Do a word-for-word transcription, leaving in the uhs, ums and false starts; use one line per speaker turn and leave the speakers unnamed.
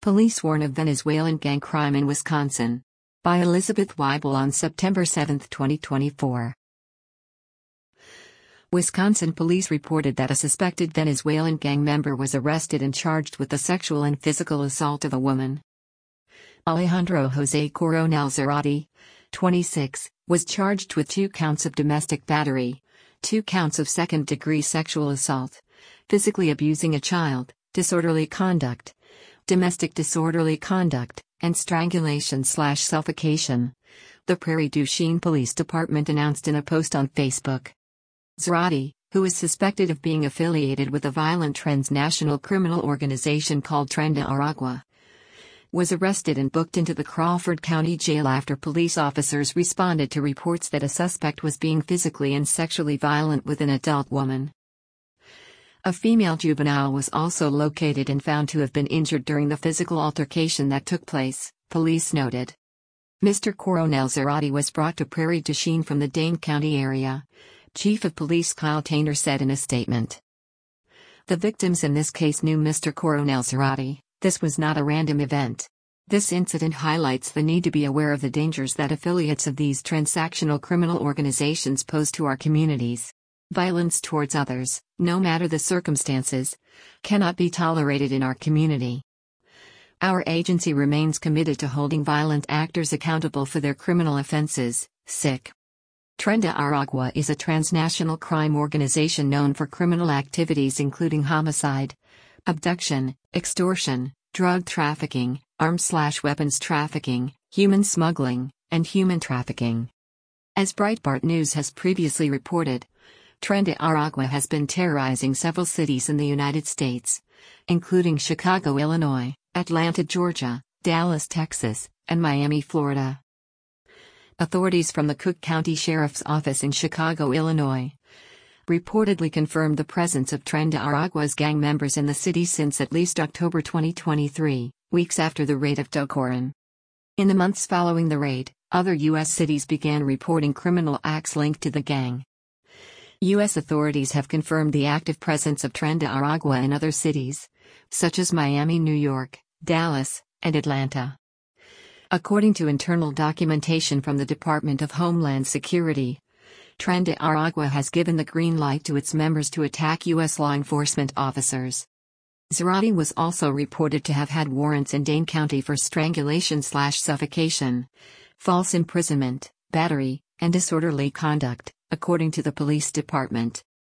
Police warn of Venezuelan gang crime in Wisconsin. By Elizabeth Weibel on September seventh, twenty twenty-four. Wisconsin police reported that a suspected Venezuelan gang member was arrested and charged with the sexual and physical assault of a woman. Alejandro Jose Coronel Zarate, twenty-six, was charged with two counts of domestic battery, two counts of second-degree sexual assault, physically abusing a child, disorderly conduct, domestic disorderly conduct, and strangulation/suffocation, the Prairie du Chien Police Department announced in a post on Facebook. Zarate, who is suspected of being affiliated with a violent transnational criminal organization called Tren de Aragua, was arrested and booked into the Crawford County Jail after police officers responded to reports that a suspect was being physically and sexually violent with an adult woman. A female juvenile was also located and found to have been injured during the physical altercation that took place, police noted. Mister Coronel Zarate was brought to Prairie du Chien from the Dane County area, Chief of Police Kyle Tainer said in a statement. The victims in this case knew Mister Coronel Zarate. This was not a random event. This incident highlights the need to be aware of the dangers that affiliates of these transactional criminal organizations pose to our communities. Violence towards others, no matter the circumstances, cannot be tolerated in our community. Our agency remains committed to holding violent actors accountable for their criminal offenses. Sick. Tren de Aragua is a transnational crime organization known for criminal activities including homicide, abduction, extortion, drug trafficking, arms/weapons trafficking, human smuggling, and human trafficking. As Breitbart News has previously reported, Tren de Aragua has been terrorizing several cities in the United States, including Chicago, Illinois, Atlanta, Georgia, Dallas, Texas, and Miami, Florida. Authorities from the Cook County Sheriff's Office in Chicago, Illinois, reportedly confirmed the presence of Tren de Aragua's gang members in the city since at least October twenty twenty-three, weeks after the raid of Docoran. In the months following the raid, other U S cities began reporting criminal acts linked to the gang. U S authorities have confirmed the active presence of Tren de Aragua in other cities, such as Miami, New York, Dallas, and Atlanta. According to internal documentation from the Department of Homeland Security, Tren de Aragua has given the green light to its members to attack U S law enforcement officers. Zarate was also reported to have had warrants in Dane County for strangulation/suffocation, false imprisonment, battery, and disorderly conduct, according to the police department.